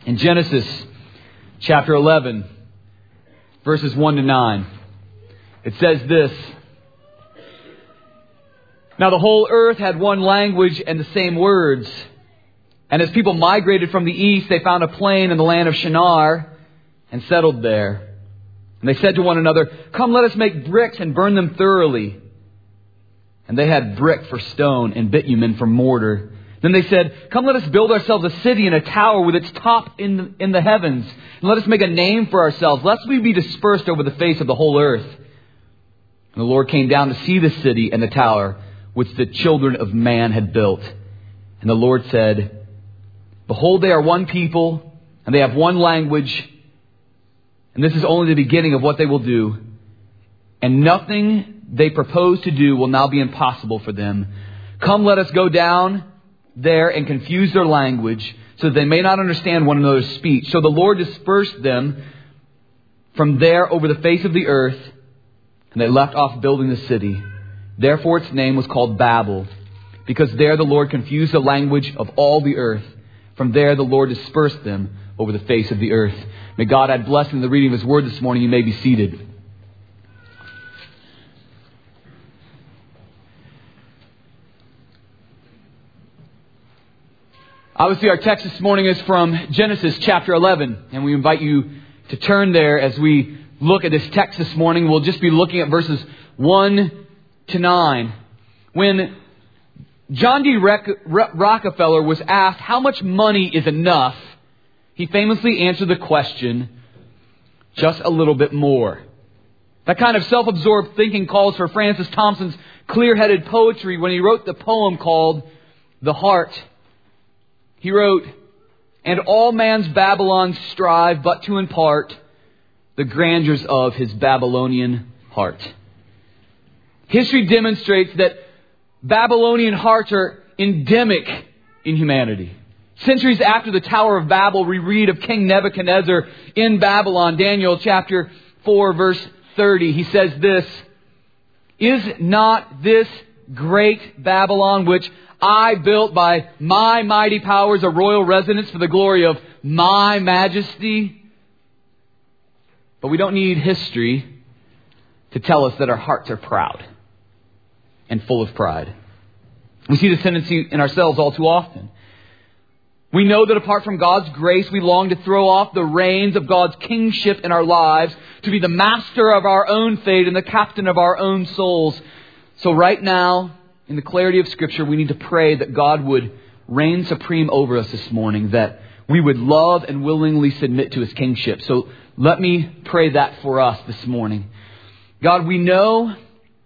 In Genesis chapter 11, verses 1 to 9, it says this: Now the whole earth had one language and the same words. And as people migrated from the east, they found a plain in the land of Shinar and settled there. And they said to one another, "Come, let us make bricks and burn them thoroughly." And they had brick for stone and bitumen for mortar. Then they said, "Come, let us build ourselves a city and a tower with its top in the heavens. And let us make a name for ourselves, lest we be dispersed over the face of the whole earth." And the Lord came down to see the city and the tower which the children of man had built. And the Lord said, "Behold, they are one people, and they have one language. And this is only the beginning of what they will do. And nothing they propose to do will now be impossible for them. Come, let us go down there and confuse their language, so that they may not understand one another's speech." So the Lord dispersed them from there over the face of the earth, and they left off building the city. Therefore its name was called Babel, because there the Lord confused the language of all the earth. From there the Lord dispersed them over the face of the earth. May God add blessing to the reading of His Word this morning. You may be seated. Obviously, our text this morning is from Genesis chapter 11, and we invite you to turn there as we look at this text this morning. We'll just be looking at verses 1 to 9. When John D. Rockefeller was asked how much money is enough, he famously answered the question, "Just a little bit more." That kind of self-absorbed thinking calls for Francis Thompson's clear-headed poetry when he wrote the poem called "The Heart." He wrote, "And all man's Babylons strive but to impart the grandeurs of his Babylonian heart." History demonstrates that Babylonian hearts are endemic in humanity. Centuries after the Tower of Babel, we read of King Nebuchadnezzar in Babylon. Daniel chapter 4, verse 30. He says this, "Is not this great Babylon, which I built by my mighty powers, a royal residence for the glory of my majesty?" But we don't need history to tell us that our hearts are proud and full of pride. We see this tendency in ourselves all too often. We know that apart from God's grace, we long to throw off the reins of God's kingship in our lives, to be the master of our own fate and the captain of our own souls. So right now, in the clarity of Scripture, we need to pray that God would reign supreme over us this morning, that we would love and willingly submit to His kingship. So let me pray that for us this morning. God, we know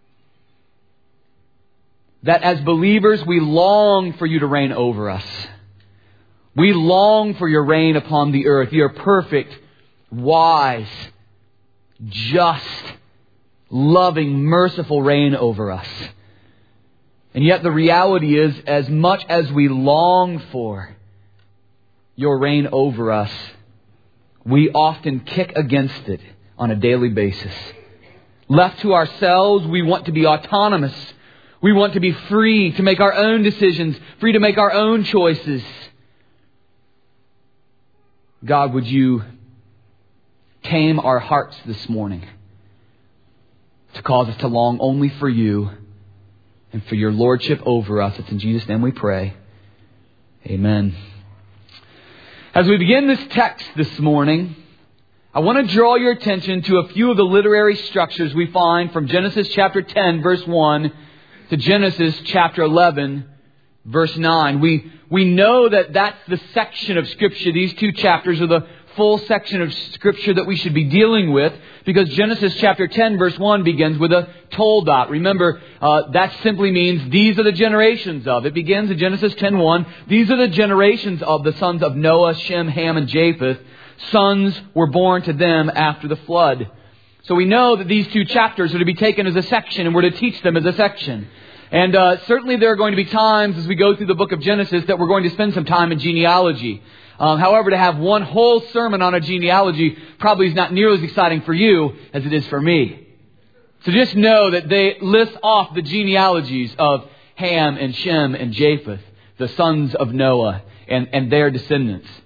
that as believers, we long for You to reign over us. We long for Your reign upon the earth. Your perfect, wise, just, loving, merciful reign over us. And yet the reality is, as much as we long for Your reign over us, we often kick against it on a daily basis. Left to ourselves, we want to be autonomous. We want to be free to make our own decisions, free to make our own choices. God, would You tame our hearts this morning to cause us to long only for You and for Your lordship over us. It's in Jesus' name we pray. Amen. As we begin this text this morning, I want to draw your attention to a few of the literary structures we find from Genesis chapter 10, verse 1 to Genesis chapter 11, verse 9. We know that that's the section of Scripture. These two chapters are the full section of Scripture that we should be dealing with, because Genesis chapter 10, verse 1 begins with a toldot. Remember, that simply means these are the generations of. It begins in Genesis 10:1. These are the generations of the sons of Noah, Shem, Ham, and Japheth. Sons were born to them after the flood. So we know that these two chapters are to be taken as a section, and we're to teach them as a section. And certainly there are going to be times as we go through the book of Genesis that we're going to spend some time in genealogy. However, to have one whole sermon on a genealogy probably is not nearly as exciting for you as it is for me. So just know that they list off the genealogies of Ham and Shem and Japheth, the sons of Noah and their descendants.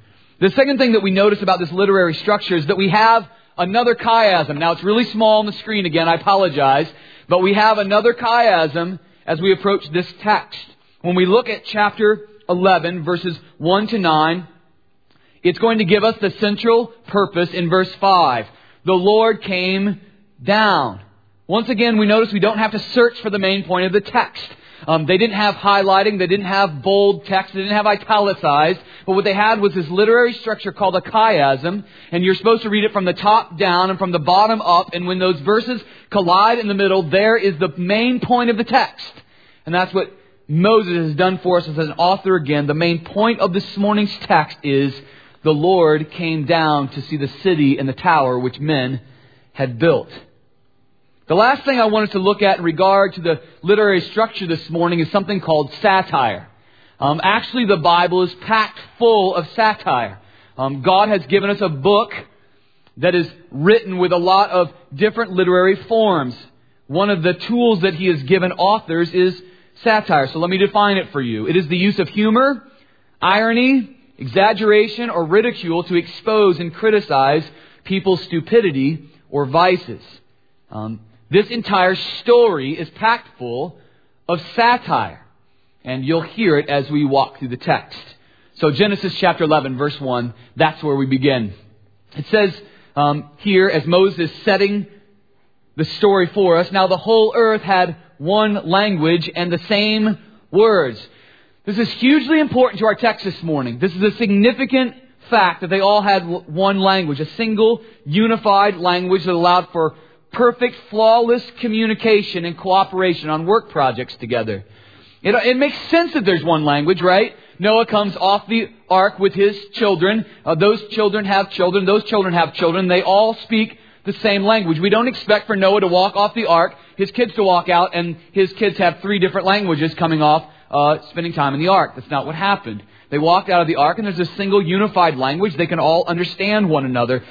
The second thing that we notice about this literary structure is that we have another chiasm. Now, it's really small on the screen again, I apologize. But we have another chiasm as we approach this text. When we look at chapter 11, verses 1 to 9, it's going to give us the central purpose in verse 5. The Lord came down. Once again, we notice we don't have to search for the main point of the text. They didn't have highlighting, they didn't have bold text, they didn't have italicized, but what they had was this literary structure called a chiasm, and you're supposed to read it from the top down and from the bottom up, and when those verses collide in the middle, there is the main point of the text. And that's what Moses has done for us as an author again. The main point of this morning's text is the Lord came down to see the city and the tower which men had built. The last thing I wanted to look at in regard to the literary structure this morning is something called satire. Actually, the Bible is packed full of satire. God has given us a book that is written with a lot of different literary forms. One of the tools that He has given authors is satire. So let me define it for you. It is the use of humor, irony, exaggeration, or ridicule to expose and criticize people's stupidity or vices. This entire story is packed full of satire. And you'll hear it as we walk through the text. So Genesis chapter 11, verse 1, that's where we begin. It says here, as Moses is setting the story for us, now the whole earth had one language and the same words. This is hugely important to our text this morning. This is a significant fact that they all had one language, a single unified language that allowed for perfect, flawless communication and cooperation on work projects together. It makes sense that there's one language, right? Noah comes off the ark with his children. Those children have children. Those children have children. They all speak the same language. We don't expect for Noah to walk off the ark, his kids to walk out, and his kids have 3 different languages coming off, spending time in the ark. That's not what happened. They walked out of the ark and there's a single unified language. They can all understand one another.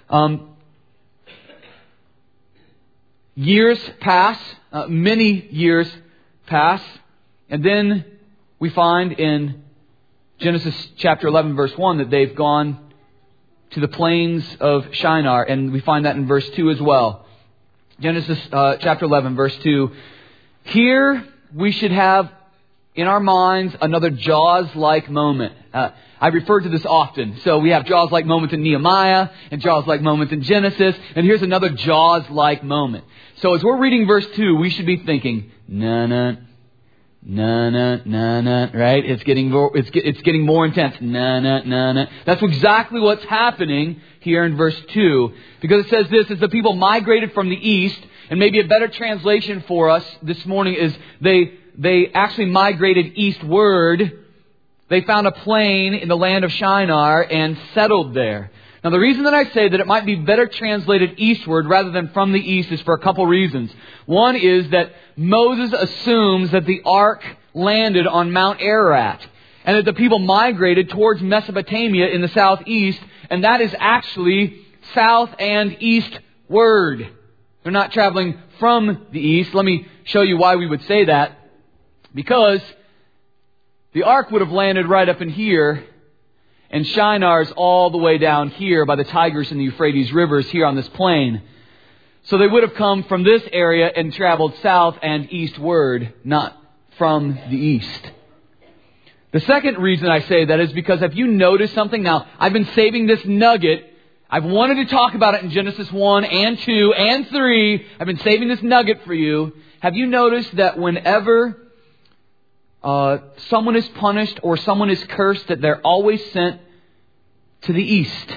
Years pass, many years pass, and then we find in Genesis chapter 11 verse 1 that they've gone to the plains of Shinar, and we find that in verse 2 as well. Genesis chapter 11 verse 2. Here we should have in our minds another Jaws-like moment. I refer to this often. So we have Jaws-like moments in Nehemiah and Jaws-like moments in Genesis. And here's another Jaws-like moment. So as we're reading verse 2, we should be thinking, na-na, na-na, na-na, right? It's getting more intense. Na-na, na-na. That's exactly what's happening here in verse 2. Because it says this, as the people migrated from the east, and maybe a better translation for us this morning is they actually migrated eastward. They found a plain in the land of Shinar and settled there. Now the reason that I say that it might be better translated eastward rather than from the east is for a couple reasons. One is that Moses assumes that the ark landed on Mount Ararat and that the people migrated towards Mesopotamia in the southeast, and that is actually south and eastward. They're not traveling from the east. Let me show you why we would say that. Because the ark would have landed right up in here, and Shinar's all the way down here by the Tigris and the Euphrates rivers here on this plain. So they would have come from this area and traveled south and eastward, not from the east. The second reason I say that is because if you notice something, now I've been saving this nugget. I've wanted to talk about it in Genesis 1 and 2 and 3. I've been saving this nugget for you. Have you noticed that whenever someone is punished or someone is cursed, that they're always sent to the east?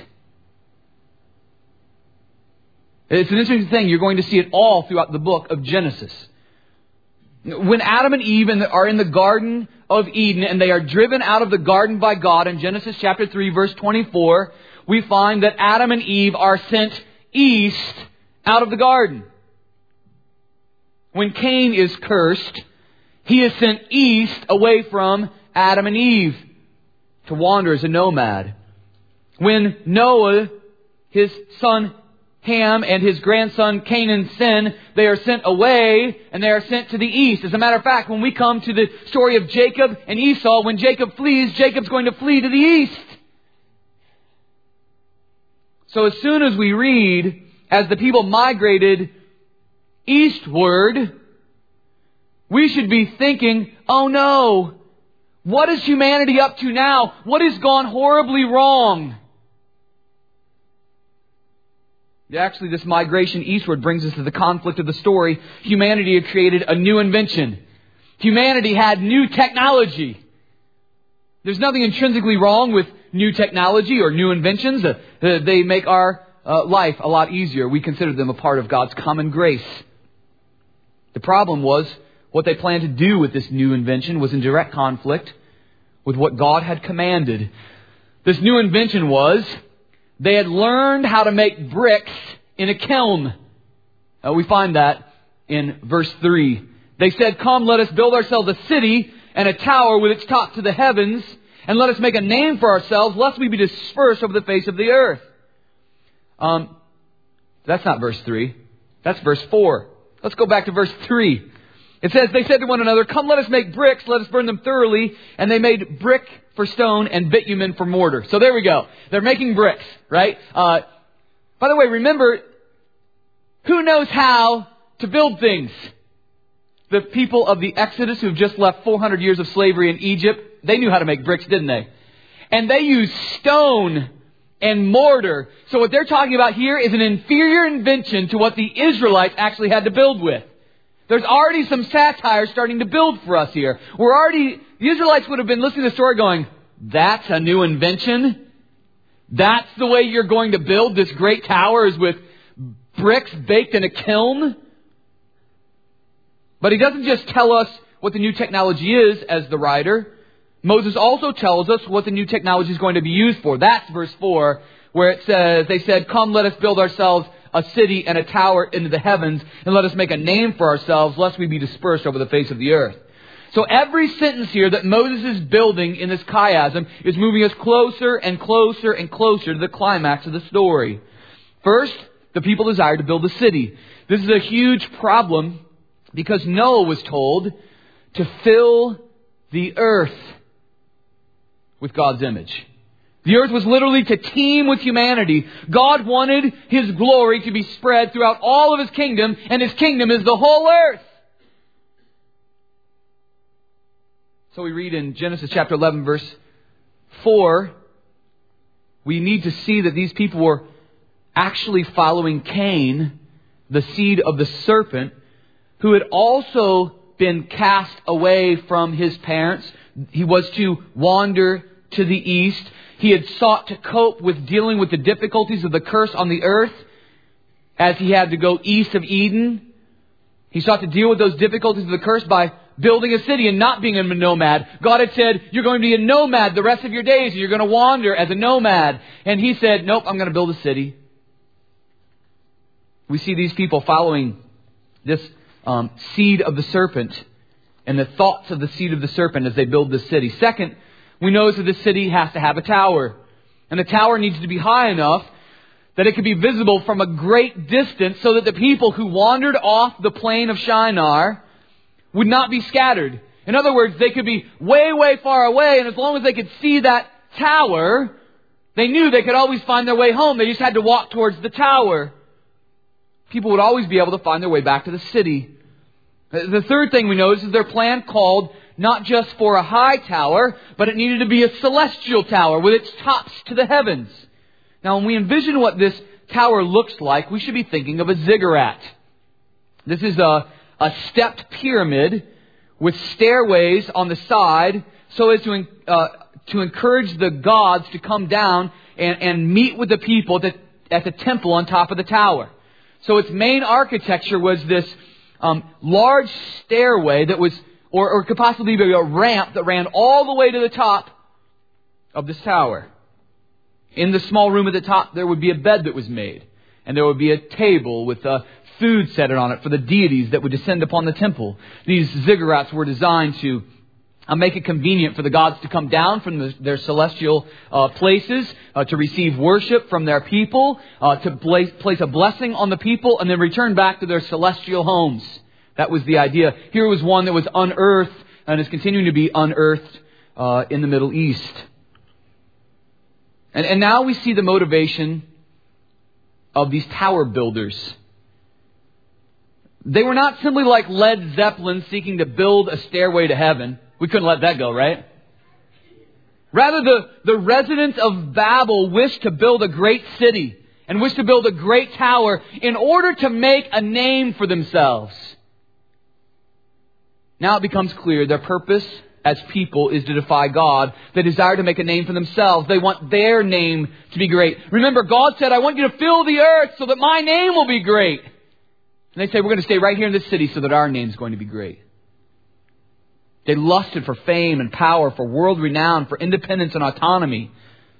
It's an interesting thing. You're going to see it all throughout the book of Genesis. When Adam and Eve are in the Garden of Eden and they are driven out of the garden by God in Genesis chapter 3 verse 24, we find that Adam and Eve are sent east out of the garden. When Cain is cursed, he is sent east away from Adam and Eve to wander as a nomad. When Noah, his son Ham, and his grandson Canaan sin, they are sent away and they are sent to the east. As a matter of fact, when we come to the story of Jacob and Esau, when Jacob flees, Jacob's going to flee to the east. So as soon as we read, as the people migrated eastward, we should be thinking, oh no, what is humanity up to now? What has gone horribly wrong? Actually, this migration eastward brings us to the conflict of the story. Humanity had created a new invention. Humanity had new technology. There's nothing intrinsically wrong with new technology or new inventions. They make our life a lot easier. We consider them a part of God's common grace. The problem was, what they planned to do with this new invention was in direct conflict with what God had commanded. This new invention was, they had learned how to make bricks in a kiln. We find that in verse 3. They said, come, let us build ourselves a city and a tower with its top to the heavens, and let us make a name for ourselves, lest we be dispersed over the face of the earth. That's not verse 3. That's verse 4. Let's go back to verse 3. It says, they said to one another, come, let us make bricks, let us burn them thoroughly. And they made brick for stone and bitumen for mortar. So there we go. They're making bricks, right? By the way, remember, who knows how to build things? The people of the Exodus who've just left 400 years of slavery in Egypt, they knew how to make bricks, didn't they? And they used stone and mortar. So what they're talking about here is an inferior invention to what the Israelites actually had to build with. There's already some satire starting to build for us here. The Israelites would have been listening to the story going, that's a new invention? That's the way you're going to build this great tower, is with bricks baked in a kiln? But he doesn't just tell us what the new technology is as the writer. Moses also tells us what the new technology is going to be used for. That's verse 4, where it says, they said, come, let us build ourselves a city and a tower into the heavens, and let us make a name for ourselves, lest we be dispersed over the face of the earth. So every sentence here that Moses is building in this chiasm is moving us closer and closer and closer to the climax of the story. First, the people desired to build a city. This is a huge problem because Noah was told to fill the earth with God's image. The earth was literally to teem with humanity. God wanted His glory to be spread throughout all of His kingdom, and His kingdom is the whole earth. So we read in Genesis chapter 11, verse 4, we need to see that these people were actually following Cain, the seed of the serpent, who had also been cast away from his parents. He was to wander to the east. He had sought to cope with dealing with the difficulties of the curse on the earth as he had to go east of Eden. He sought to deal with those difficulties of the curse by building a city and not being a nomad. God had said, you're going to be a nomad the rest of your days, and you're going to wander as a nomad. And he said, nope, I'm going to build a city. We see these people following this seed of the serpent and the thoughts of the seed of the serpent as they build this city. Second, we know that this city has to have a tower. And the tower needs to be high enough that it could be visible from a great distance so that the people who wandered off the plain of Shinar would not be scattered. In other words, they could be way, way far away, and as long as they could see that tower, they knew they could always find their way home. They just had to walk towards the tower. People would always be able to find their way back to the city. The third thing we notice is their plan called not just for a high tower, but it needed to be a celestial tower with its tops to the heavens. Now, when we envision what this tower looks like, we should be thinking of a ziggurat. This is a stepped pyramid with stairways on the side so as to encourage the gods to come down and meet with the people at the temple on top of the tower. So its main architecture was this large stairway that was, or could possibly be a ramp that ran all the way to the top of this tower. In the small room at the top, there would be a bed that was made. And there would be a table with food set on it for the deities that would descend upon the temple. These ziggurats were designed to make it convenient for the gods to come down from their celestial places, to receive worship from their people, to place a blessing on the people, and then return back to their celestial homes. That was the idea. Here was one that was unearthed and is continuing to be unearthed in the Middle East. And now we see the motivation of these tower builders. They were not simply like Led Zeppelin seeking to build a stairway to heaven. We couldn't let that go, right? Rather, the residents of Babel wished to build a great city and wished to build a great tower in order to make a name for themselves. Now it becomes clear their purpose as people is to defy God. They desire to make a name for themselves. They want their name to be great. Remember, God said, I want you to fill the earth so that my name will be great. And they say, we're going to stay right here in this city so that our name is going to be great. They lusted for fame and power, for world renown, for independence and autonomy.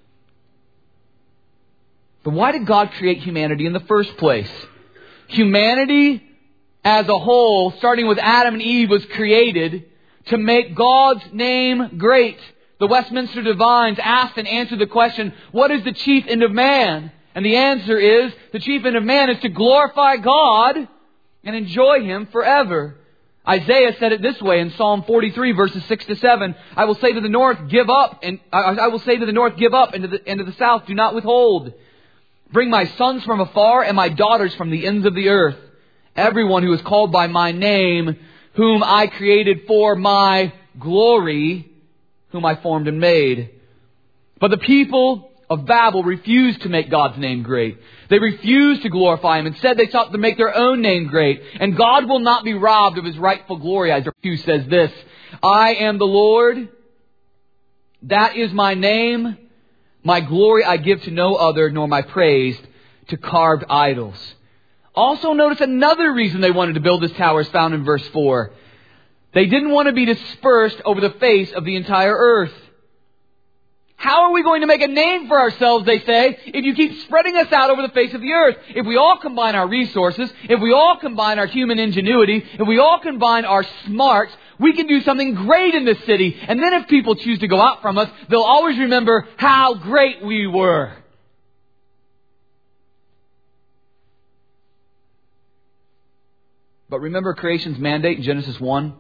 But why did God create humanity in the first place? Humanity as a whole, starting with Adam and Eve, was created to make God's name great. The Westminster Divines asked and answered the question, what is the chief end of man? And the answer is, the chief end of man is to glorify God and enjoy Him forever. Isaiah said it this way in Psalm 43, verses 6 to 7. I will say to the north, give up, and I will say to the north, give up, and to the south, do not withhold. Bring my sons from afar and my daughters from the ends of the earth. Everyone who is called by my name, whom I created for my glory, whom I formed and made. But the people of Babel refused to make God's name great. They refused to glorify Him. Instead, they sought to make their own name great. And God will not be robbed of His rightful glory. Isaiah 2 says this, I am the Lord, that is my name. My glory I give to no other, nor my praise to carved idols. Also notice another reason they wanted to build this tower is found in verse 4. They didn't want to be dispersed over the face of the entire earth. How are we going to make a name for ourselves, they say, if you keep spreading us out over the face of the earth? If we all combine our resources, if we all combine our human ingenuity, if we all combine our smarts, we can do something great in this city. And then if people choose to go out from us, they'll always remember how great we were. But remember creation's mandate in Genesis 1?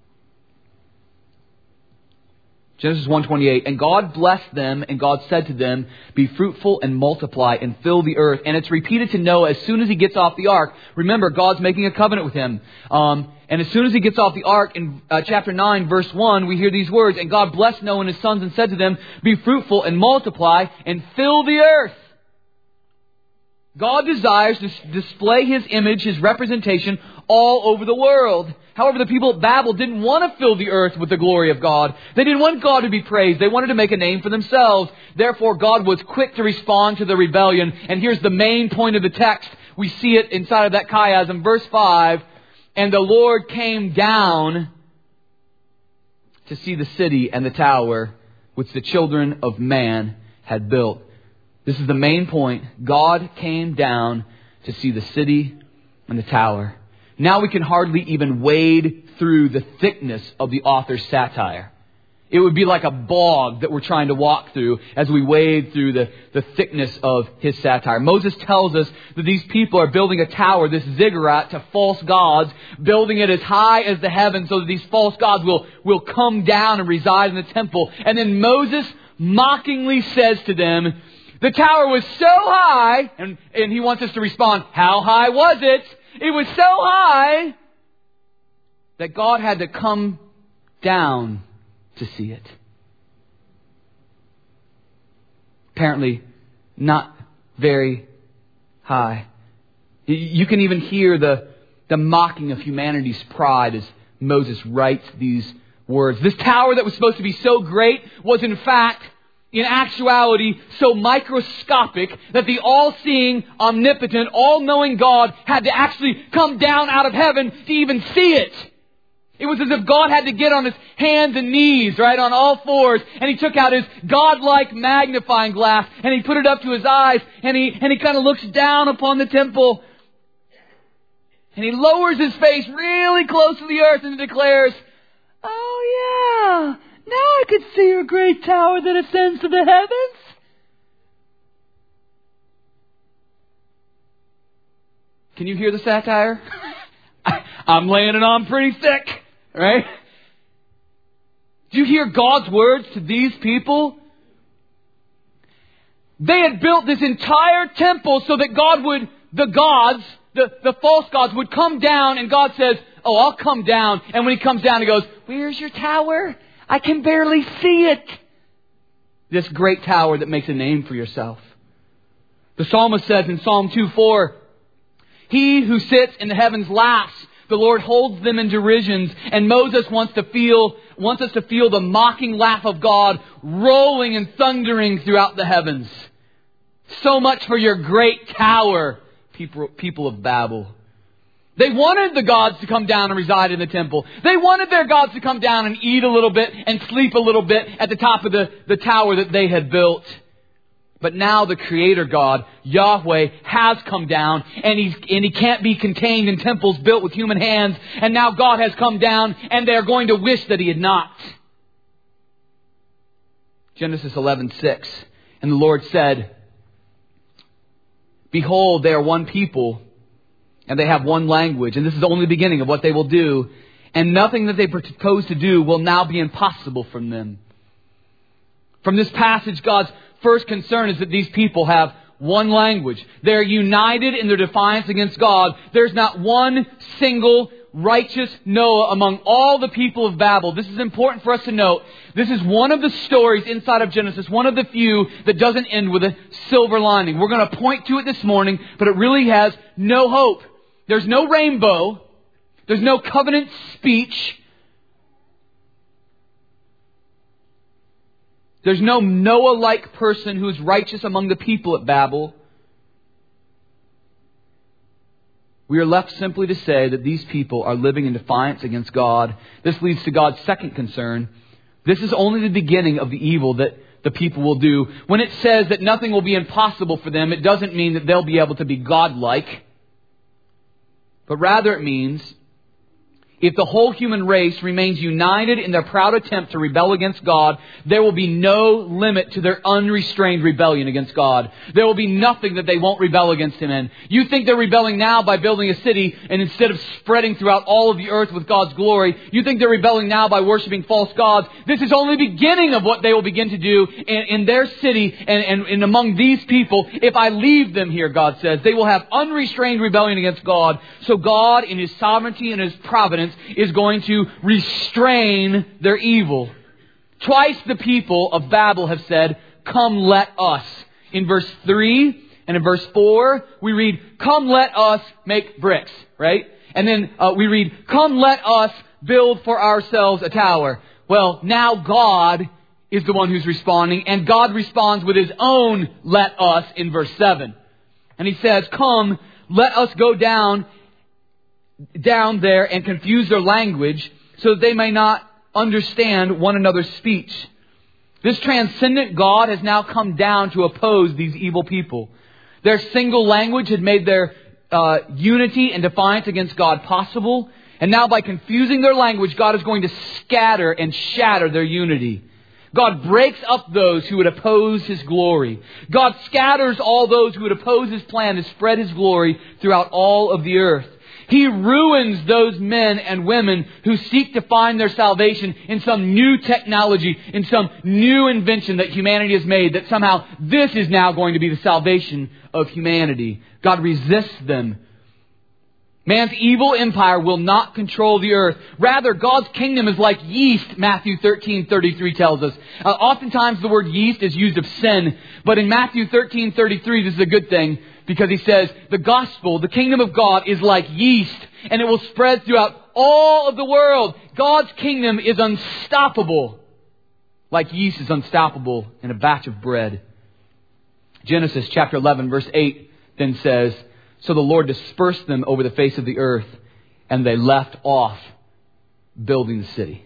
Genesis 1:28, and God blessed them, and God said to them, be fruitful and multiply and fill the earth. And it's repeated to Noah as soon as he gets off the ark. Remember, God's making a covenant with him. And as soon as he gets off the ark, in chapter 9, verse 1, we hear these words, and God blessed Noah and his sons and said to them, be fruitful and multiply and fill the earth. God desires to display His image, His representation, all over the world. However, the people of Babel didn't want to fill the earth with the glory of God. They didn't want God to be praised. They wanted to make a name for themselves. Therefore, God was quick to respond to the rebellion. And here's the main point of the text. We see it inside of that chiasm. Verse 5, and the Lord came down to see the city and the tower which the children of man had built. This is the main point. God came down to see the city and the tower. Now we can hardly even wade through the thickness of the author's satire. It would be like a bog that we're trying to walk through as we wade through the thickness of his satire. Moses tells us that these people are building a tower, this ziggurat, to false gods, building it as high as the heavens so that these false gods will come down and reside in the temple. And then Moses mockingly says to them, the tower was so high, and he wants us to respond, how high was it? It was so high that God had to come down to see it. Apparently, not very high. You can even hear the mocking of humanity's pride as Moses writes these words. This tower that was supposed to be so great was in fact, in actuality, so microscopic that the all-seeing, omnipotent, all-knowing God had to actually come down out of heaven to even see it. It was as if God had to get on his hands and knees, right, on all fours, and he took out his godlike magnifying glass and he put it up to his eyes and he kind of looks down upon the temple and he lowers his face really close to the earth and declares, oh yeah, now I could see your great tower that ascends to the heavens. Can you hear the satire? I'm laying it on pretty thick, right? Do you hear God's words to these people? They had built this entire temple so that the false gods would come down, and God says, oh, I'll come down. And when He comes down, He goes, where's your tower? I can barely see it. This great tower that makes a name for yourself. The psalmist says in Psalm 2:4, He who sits in the heavens laughs. The Lord holds them in derisions. And Moses wants us to feel the mocking laugh of God rolling and thundering throughout the heavens. So much for your great tower, people of Babel. They wanted the gods to come down and reside in the temple. They wanted their gods to come down and eat a little bit and sleep a little bit at the top of the tower that they had built. But now the Creator God, Yahweh, has come down, and He can't be contained in temples built with human hands. And now God has come down, and they are going to wish that He had not. Genesis 11:6. And the Lord said, Behold, they are one people, and they have one language. And this is only the beginning of what they will do. And nothing that they propose to do will now be impossible from them. From this passage, God's first concern is that these people have one language. They're united in their defiance against God. There's not one single righteous Noah among all the people of Babel. This is important for us to note. This is one of the stories inside of Genesis, one of the few that doesn't end with a silver lining. We're going to point to it this morning, but it really has no hope. There's no rainbow. There's no covenant speech. There's no Noah-like person who is righteous among the people at Babel. We are left simply to say that these people are living in defiance against God. This leads to God's second concern. This is only the beginning of the evil that the people will do. When it says that nothing will be impossible for them, it doesn't mean that they'll be able to be God-like. But rather it means if the whole human race remains united in their proud attempt to rebel against God, there will be no limit to their unrestrained rebellion against God. There will be nothing that they won't rebel against Him in. You think they're rebelling now by building a city, and instead of spreading throughout all of the earth with God's glory, you think they're rebelling now by worshiping false gods. This is only the beginning of what they will begin to do in their city and among these people. If I leave them here, God says, they will have unrestrained rebellion against God. So God, in His sovereignty and His providence, is going to restrain their evil. Twice the people of Babel have said, come let us. In verse 3 and in verse 4, we read, come let us make bricks, right? And then we read, come let us build for ourselves a tower. Well, now God is the one who's responding, and God responds with His own let us in verse 7. And He says, come, let us go down there and confuse their language so that they may not understand one another's speech. This transcendent God has now come down to oppose these evil people. Their single language had made their unity and defiance against God possible. And now by confusing their language, God is going to scatter and shatter their unity. God breaks up those who would oppose His glory. God scatters all those who would oppose His plan to spread His glory throughout all of the earth. He ruins those men and women who seek to find their salvation in some new technology, in some new invention that humanity has made, that somehow this is now going to be the salvation of humanity. God resists them. Man's evil empire will not control the earth. Rather, God's kingdom is like yeast, Matthew 13:33 tells us. Oftentimes the word yeast is used of sin, but in Matthew 13:33 this is a good thing, because He says the gospel, the kingdom of God, is like yeast, and it will spread throughout all of the world. God's kingdom is unstoppable, like yeast is unstoppable in a batch of bread. Genesis chapter 11 verse 8 then says, so the Lord dispersed them over the face of the earth, and they left off building the city.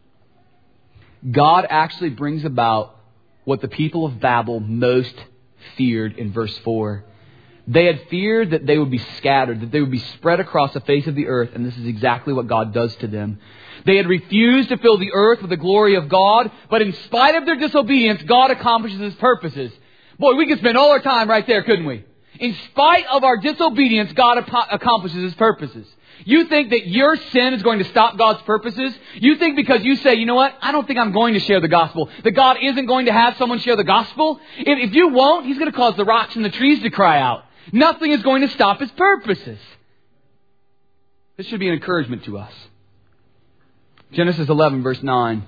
God actually brings about what the people of Babel most feared in verse 4. They had feared that they would be scattered, that they would be spread across the face of the earth, and this is exactly what God does to them. They had refused to fill the earth with the glory of God, but in spite of their disobedience, God accomplishes His purposes. Boy, we could spend all our time right there, couldn't we? In spite of our disobedience, God accomplishes His purposes. You think that your sin is going to stop God's purposes? You think because you say, you know what, I don't think I'm going to share the gospel, that God isn't going to have someone share the gospel? If you won't, He's going to cause the rocks and the trees to cry out. Nothing is going to stop His purposes. This should be an encouragement to us. Genesis 11, verse 9.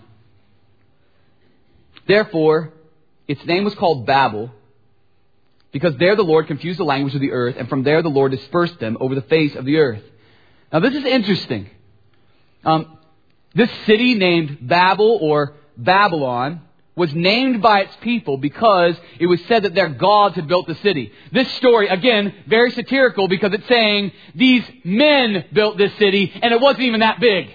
Therefore, its name was called Babel, because there the Lord confused the language of the earth, and from there the Lord dispersed them over the face of the earth. Now this is interesting. This city named Babel or Babylon was named by its people because it was said that their gods had built the city. This story, again, very satirical because it's saying these men built this city and it wasn't even that big.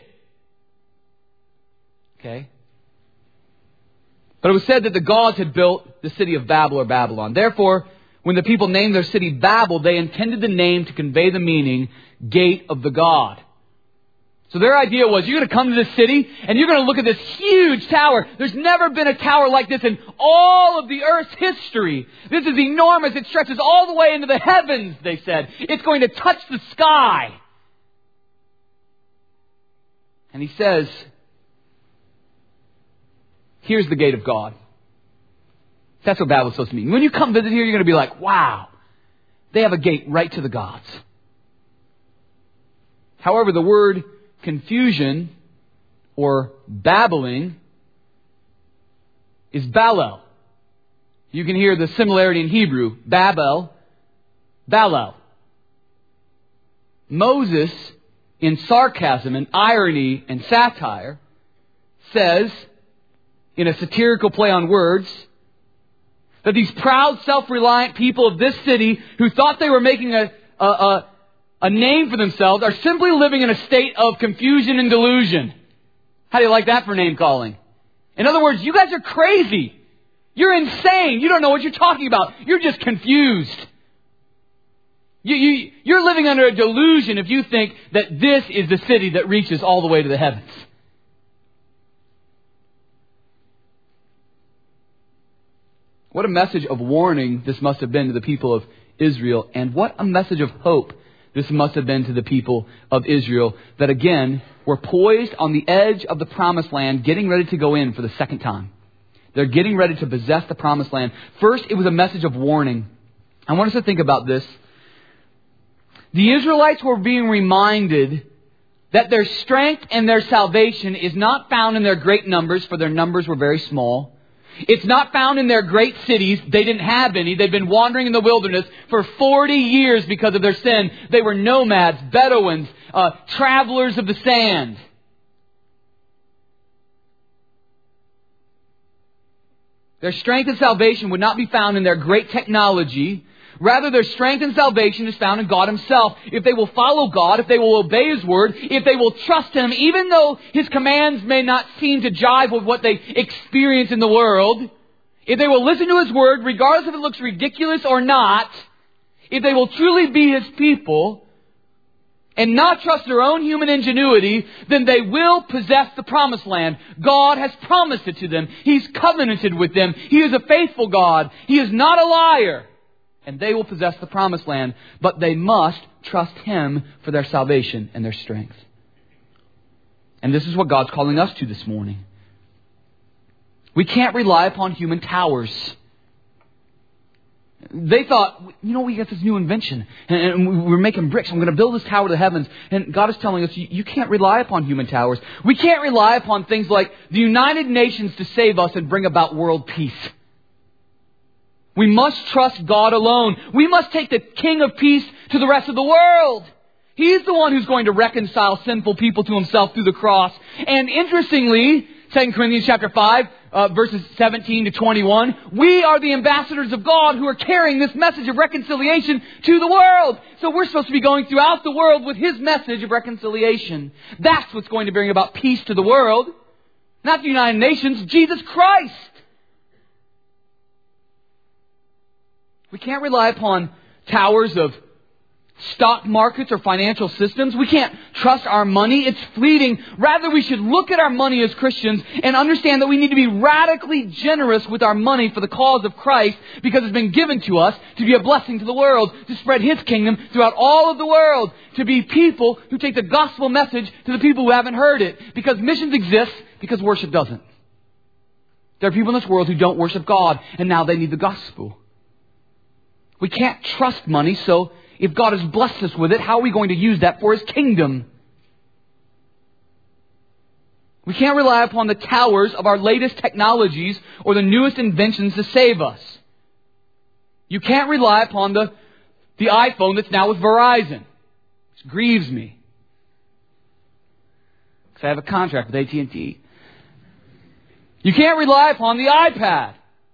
Okay? But it was said that the gods had built the city of Babel or Babylon. Therefore, when the people named their city Babel, they intended the name to convey the meaning, Gate of the God. So their idea was, you're going to come to this city and you're going to look at this huge tower. There's never been a tower like this in all of the earth's history. This is enormous. It stretches all the way into the heavens, they said. It's going to touch the sky. And he says, here's the gate of God. That's what Babel's supposed to mean. When you come visit here, you're going to be like, wow, they have a gate right to the gods. However, the word confusion or babbling is Balel. You can hear the similarity in Hebrew. Babel, Balel. Moses, in sarcasm and irony and satire, says, in a satirical play on words, that these proud, self-reliant people of this city who thought they were making a name for themselves are simply living in a state of confusion and delusion. How do you like that for name calling? In other words, you guys are crazy. You're insane. You don't know what you're talking about. You're just confused. You're living under a delusion if you think that this is the city that reaches all the way to the heavens. What a message of warning this must have been to the people of Israel. And what a message of hope this must have been to the people of Israel that, again, were poised on the edge of the promised land, getting ready to go in for the second time. They're getting ready to possess the promised land. First, it was a message of warning. I want us to think about this. The Israelites were being reminded that their strength and their salvation is not found in their great numbers, for their numbers were very small. It's not found in their great cities. They didn't have any. They'd been wandering in the wilderness for 40 years because of their sin. They were nomads, Bedouins, travelers of the sand. Their strength and salvation would not be found in their great technology. Rather, their strength and salvation is found in God Himself. If they will follow God, if they will obey His Word, if they will trust Him, even though His commands may not seem to jive with what they experience in the world, if they will listen to His Word, regardless if it looks ridiculous or not, if they will truly be His people and not trust their own human ingenuity, then they will possess the promised land. God has promised it to them. He's covenanted with them. He is a faithful God. He is not a liar. And they will possess the promised land, but they must trust Him for their salvation and their strength. And this is what God's calling us to this morning. We can't rely upon human towers. They thought, we got this new invention, and we're making bricks. I'm going to build this tower to the heavens. And God is telling us, you can't rely upon human towers. We can't rely upon things like the United Nations to save us and bring about world peace. We must trust God alone. We must take the King of Peace to the rest of the world. He's the one who's going to reconcile sinful people to Himself through the cross. And interestingly, 2 Corinthians chapter 5, verses 17 to 21, we are the ambassadors of God who are carrying this message of reconciliation to the world. So we're supposed to be going throughout the world with His message of reconciliation. That's what's going to bring about peace to the world. Not the United Nations, Jesus Christ. We can't rely upon towers of stock markets or financial systems. We can't trust our money. It's fleeting. Rather, we should look at our money as Christians and understand that we need to be radically generous with our money for the cause of Christ, because it's been given to us to be a blessing to the world, to spread His kingdom throughout all of the world, to be people who take the gospel message to the people who haven't heard it. Because missions exist, because worship doesn't. There are people in this world who don't worship God, and now they need the gospel. We can't trust money, so if God has blessed us with it, how are we going to use that for His kingdom? We can't rely upon the towers of our latest technologies or the newest inventions to save us. You can't rely upon the iPhone that's now with Verizon. Which grieves me, because I have a contract with AT&T. You can't rely upon the iPad.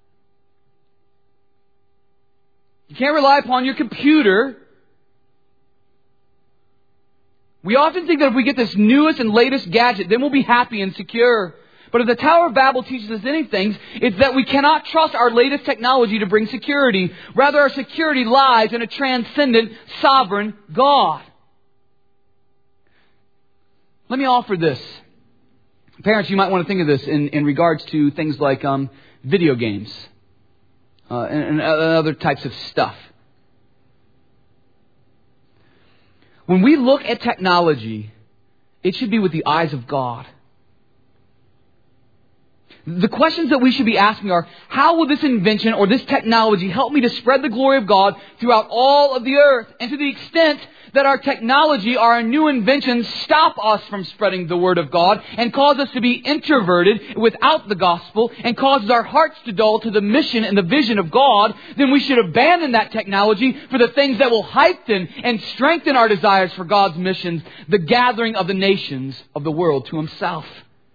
You can't rely upon your computer. We often think that if we get this newest and latest gadget, then we'll be happy and secure. But if the Tower of Babel teaches us anything, it's that we cannot trust our latest technology to bring security. Rather, our security lies in a transcendent, sovereign God. Let me offer this. Parents, you might want to think of this in regards to things like video games and other types of stuff. When we look at technology, it should be with the eyes of God. The questions that we should be asking are, how will this invention or this technology help me to spread the glory of God throughout all of the earth? And to the extent that our technology, our new inventions stop us from spreading the Word of God and cause us to be introverted without the gospel and causes our hearts to dull to the mission and the vision of God, then we should abandon that technology for the things that will heighten and strengthen our desires for God's missions, the gathering of the nations of the world to Himself.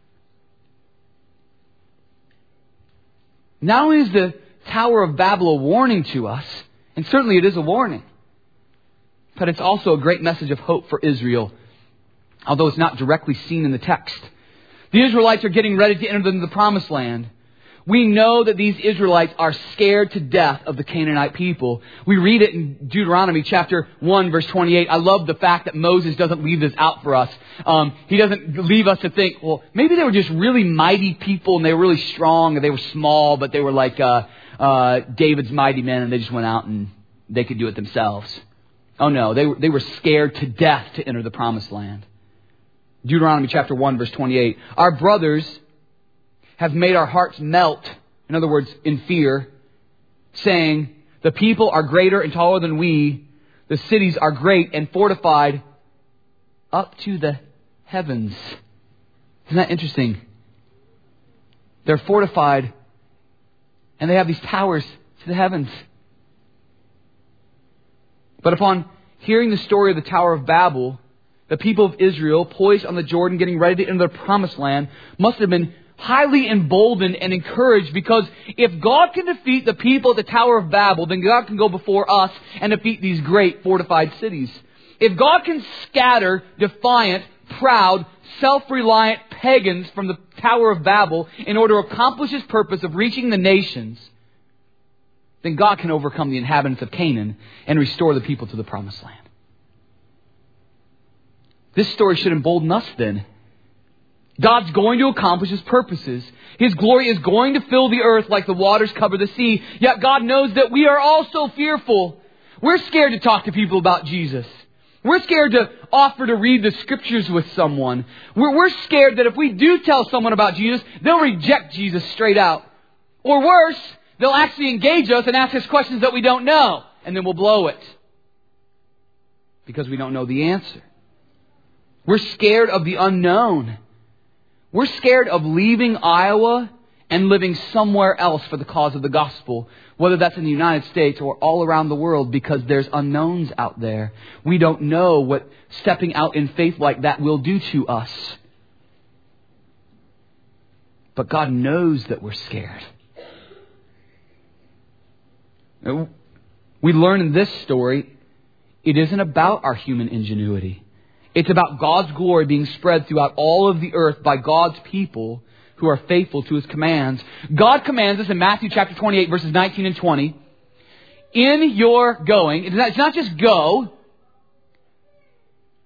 Not only is the Tower of Babel a warning to us, and certainly it is a warning, but it's also a great message of hope for Israel, although it's not directly seen in the text. The Israelites are getting ready to enter into the Promised Land. We know that these Israelites are scared to death of the Canaanite people. We read it in Deuteronomy chapter 1, verse 28. I love the fact that Moses doesn't leave this out for us. He doesn't leave us to think, well, maybe they were just really mighty people and they were really strong and they were small, but they were like David's mighty men and they just went out and they could do it themselves. Oh no, they were scared to death to enter the Promised Land. Deuteronomy chapter 1, verse 28. Our brothers have made our hearts melt, in other words, in fear, saying, the people are greater and taller than we, the cities are great and fortified up to the heavens. Isn't that interesting? They're fortified and they have these towers to the heavens. But upon hearing the story of the Tower of Babel, the people of Israel, poised on the Jordan, getting ready to enter the Promised Land, must have been highly emboldened and encouraged, because if God can defeat the people at the Tower of Babel, then God can go before us and defeat these great fortified cities. If God can scatter defiant, proud, self-reliant pagans from the Tower of Babel in order to accomplish His purpose of reaching the nations, then God can overcome the inhabitants of Canaan and restore the people to the Promised Land. This story should embolden us then. God's going to accomplish His purposes. His glory is going to fill the earth like the waters cover the sea. Yet God knows that we are also fearful. We're scared to talk to people about Jesus. We're scared to offer to read the Scriptures with someone. We're scared that if we do tell someone about Jesus, they'll reject Jesus straight out. Or worse, they'll actually engage us and ask us questions that we don't know. And then we'll blow it, because we don't know the answer. We're scared of the unknown. We're scared of leaving Iowa and living somewhere else for the cause of the gospel, whether that's in the United States or all around the world, because there's unknowns out there. We don't know what stepping out in faith like that will do to us. But God knows that we're scared. We learn in this story, it isn't about our human ingenuity. It's about God's glory being spread throughout all of the earth by God's people who are faithful to His commands. God commands us in Matthew chapter 28, verses 19 and 20. In your going, it's not just go,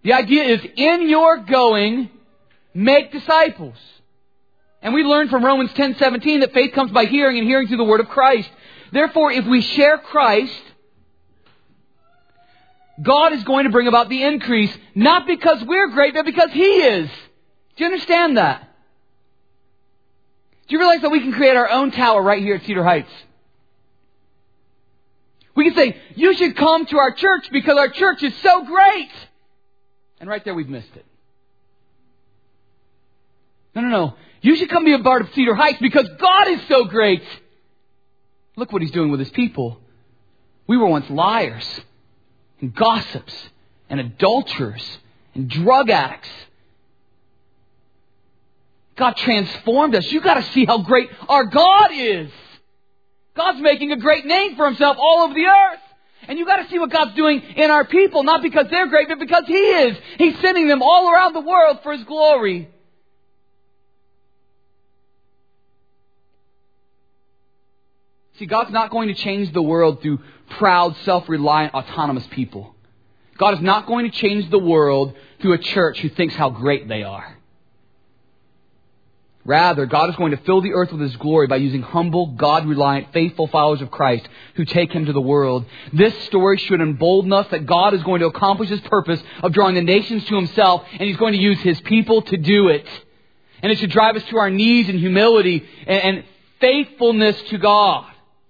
The idea is, in your going, make disciples. And we learn from Romans 10:17 that faith comes by hearing, and hearing through the word of Christ. Therefore, if we share Christ, God is going to bring about the increase, not because we're great, but because He is. Do you understand that? Do you realize that we can create our own tower right here at Cedar Heights? We can say, you should come to our church because our church is so great. And right there we've missed it. No. You should come be a part of Cedar Heights because God is so great. Look what He's doing with His people. We were once liars and gossips and adulterers and drug addicts. God transformed us. You've got to see how great our God is. God's making a great name for Himself all over the earth. And you've got to see what God's doing in our people, not because they're great, but because He is. He's sending them all around the world for His glory. See, God's not going to change the world through proud, self-reliant, autonomous people. God is not going to change the world through a church who thinks how great they are. Rather, God is going to fill the earth with His glory by using humble, God-reliant, faithful followers of Christ who take Him to the world. This story should embolden us that God is going to accomplish His purpose of drawing the nations to Himself, and He's going to use His people to do it. And it should drive us to our knees in humility and faithfulness to God.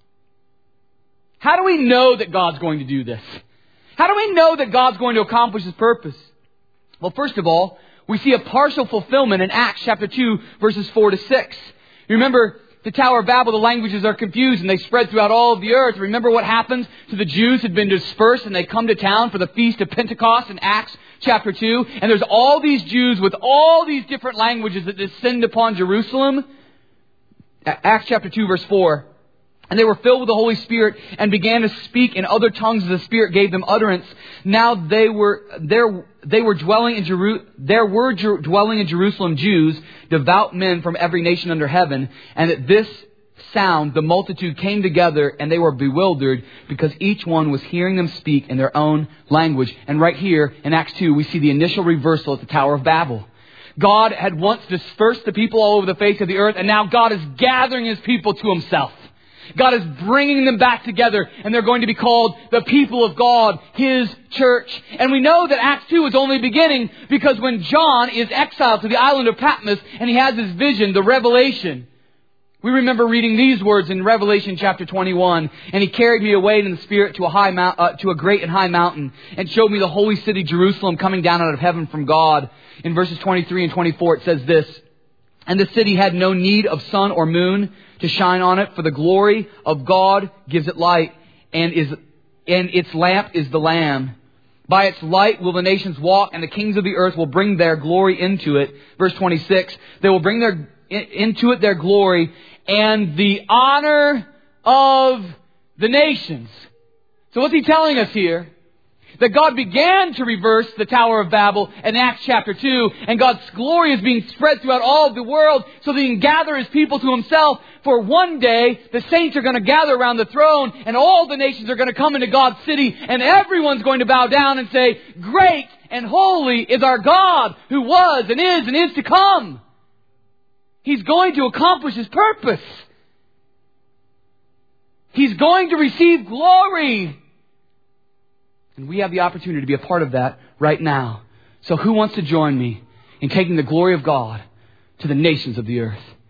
How do we know that God's going to do this? How do we know that God's going to accomplish His purpose? Well, first of all, we see a partial fulfillment in Acts chapter 2, verses 4 to 6. You remember the Tower of Babel, the languages are confused and they spread throughout all of the earth. Remember what happened to the Jews who had been dispersed and they come to town for the Feast of Pentecost in Acts chapter 2. And there's all these Jews with all these different languages that descend upon Jerusalem. Acts chapter 2, verse 4. And they were filled with the Holy Spirit and began to speak in other tongues as the Spirit gave them utterance. Now there were dwelling in Jerusalem Jews, devout men from every nation under heaven. And at this sound the multitude came together and they were bewildered because each one was hearing them speak in their own language. And right here in Acts 2 we see the initial reversal at the Tower of Babel. God had once dispersed the people all over the face of the earth, and now God is gathering His people to Himself. God is bringing them back together, and they're going to be called the people of God, His church. And we know that Acts 2 is only beginning because when John is exiled to the island of Patmos and he has his vision, the revelation, we remember reading these words in Revelation chapter 21. And He carried me away in the Spirit to a great and high mountain and showed me the holy city Jerusalem coming down out of heaven from God. In verses 23 and 24 it says this, and the city had no need of sun or moon to shine on it, for the glory of God gives it light, and its lamp is the Lamb. By its light will the nations walk, and the kings of the earth will bring their glory into it. Verse 26, they will bring into it their glory and the honor of the nations. So what's He telling us here? That God began to reverse the Tower of Babel in Acts chapter 2, and God's glory is being spread throughout all of the world so that He can gather His people to Himself. For one day, the saints are going to gather around the throne, and all the nations are going to come into God's city, and everyone's going to bow down and say, great and holy is our God who was and is to come. He's going to accomplish His purpose. He's going to receive glory. And we have the opportunity to be a part of that right now. So who wants to join me in taking the glory of God to the nations of the earth?